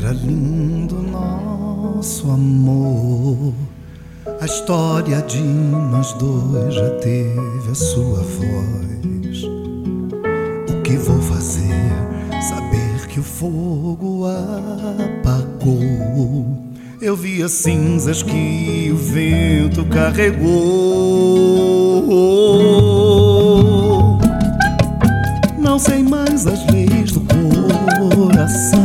Era lindo nosso amor. A história de nós dois já teve a sua voz. O que vou fazer? Saber que o fogo apagou. Eu vi as cinzas que o vento carregou. Não sei mais as leis do coração.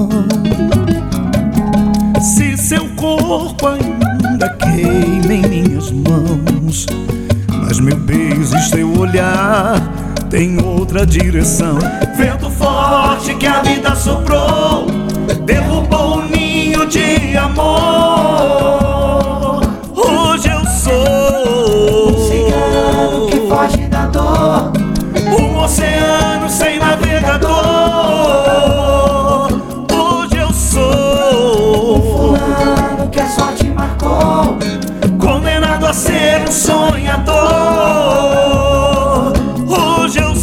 Se seu corpo ainda queima em minhas mãos, mas meu beijo e seu olhar tem outra direção. Vento forte que a vida soprou, derrubou um ninho de amor. Hoje eu sou um cigano que foge da dor, um oceano sem navegador. Hoje eu sou um fulano que a sorte marcou, condenado a ser um sonhador. Hoje eu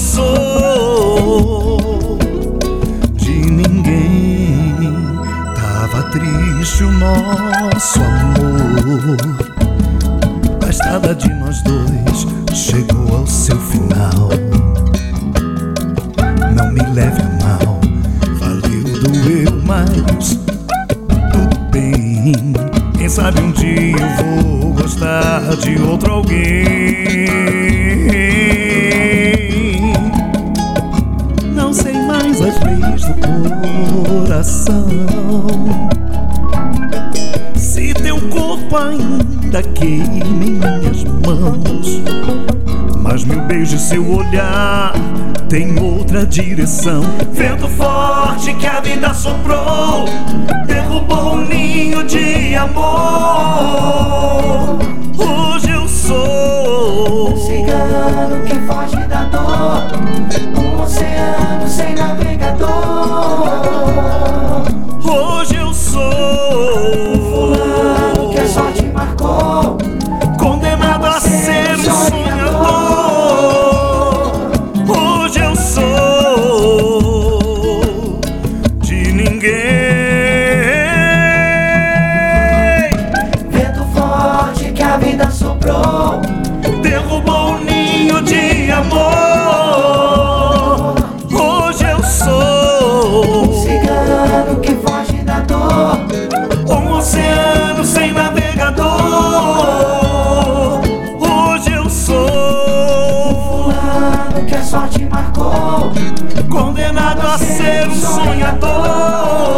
sou de ninguém. Tava triste o nosso amor. A estrada de nós dois chegou ao seu final. Não me leve a mal, valeu, doeu, mas tudo bem. Quem sabe um dia eu vou gostar de outro alguém. Não sei mais as leis do coração. Se teu corpo ainda queima em minhas mãos, mas meu beijo e seu olhar tem outra direção. Vento forte que a vida soprou, derrubou um ninho de amor. Hoje eu sou um cigano que foge da dor, um oceano sem navegador. Hoje eu sou um fulano que a sorte marcou, condenado a ser um sonhador. Hoje eu sou de ninguém. vento forte que a vida soprou, Derrubou um ninho de amor. Hoje eu sou um cigano que foge da dor, um oceano sem navegador. Hoje eu sou fulano que a sorte marcou, condenado a ser um sonhador.